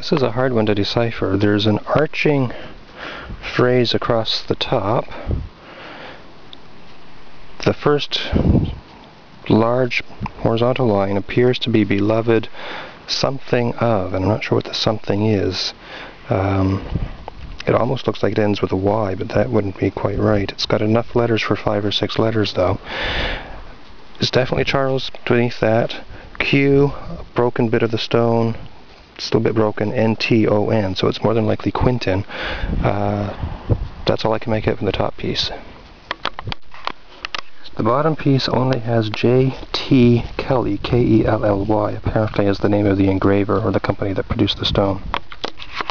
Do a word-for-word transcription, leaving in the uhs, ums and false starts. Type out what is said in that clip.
This is a hard one to decipher. There's an arching phrase across the top. The first large horizontal line appears to be beloved something of, and I'm not sure what the something is. Um, it almost looks like it ends with a Y, but that wouldn't be quite right. It's got enough letters for five or six letters, though. It's definitely Charles beneath that. Q, a broken bit of the stone, still a bit broken, N T O N, so it's more than likely Quinton. Uh, that's all I can make out from the top piece. The bottom piece only has J T Kelly, K E L L Y, apparently as the name of the engraver or the company that produced the stone.